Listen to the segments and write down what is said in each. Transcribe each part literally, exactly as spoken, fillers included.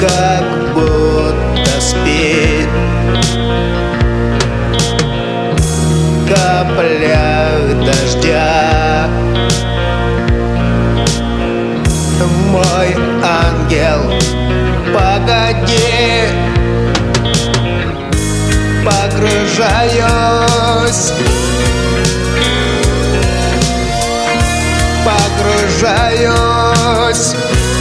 как будто спит в каплях дождя. Мой ангел, погоди, погружаюсь, погружаюсь,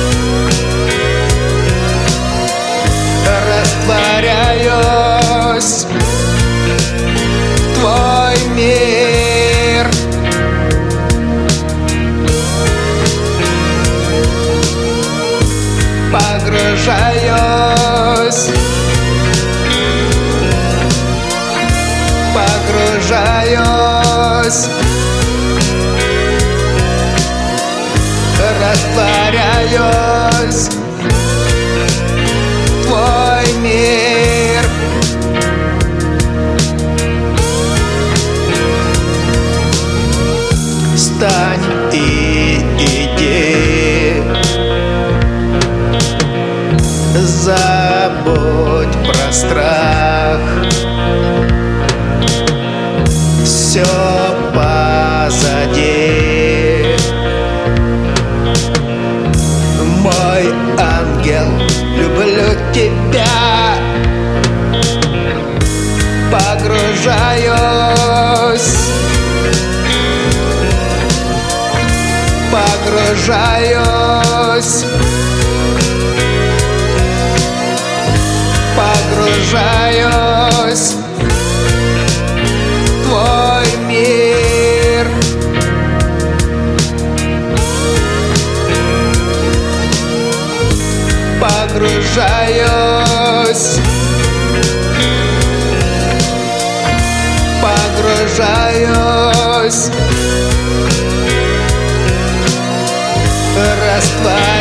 растворяюсь в твой мир. Погружаюсь, погружаюсь, растворяюсь в твой мир. Встань и иди, забудь про страх, все позади. Мой ангел, люблю тебя, погружаюсь, погружаюсь, погружаюсь в твой мир. Погружаюсь, погружаюсь, растворяюсь